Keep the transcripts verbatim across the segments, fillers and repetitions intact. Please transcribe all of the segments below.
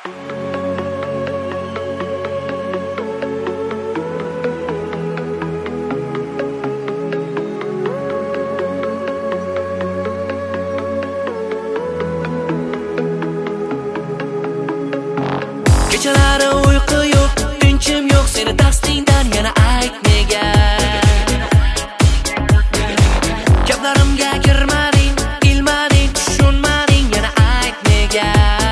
Kechalari uyqu yo'q, tinchim yo'q, seni dastingdan yana ayt nega. Gaplarimga kirmading, ilmading, tushunmading, yana ayt nega.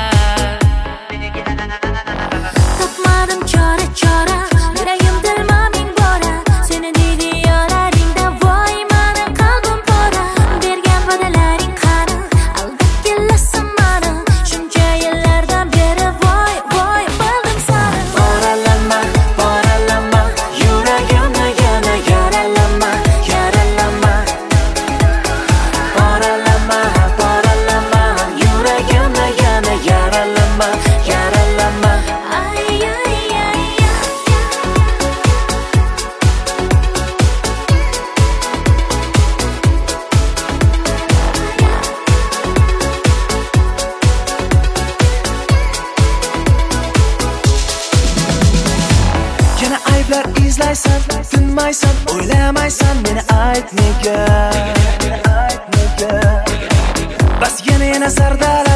Topmadim chora chora, yuragim dilma ming bora. Seni deydi yoraringda, voy mani qalbim pora. Bergan va'dalaring qani, aldab kelasan mani. Shuncha yillardan beri voy voy bildim sani. Boralama, boralama, yuragimni yana yaralama, yaralama. Boralama, boralama, yuragimni yana yaralama, yaralama. Ay ay ay ay. Yana ayblar izlaysan, tinmaysan, o'ylamaysan, meni ayt nega. Bas yana yana sardala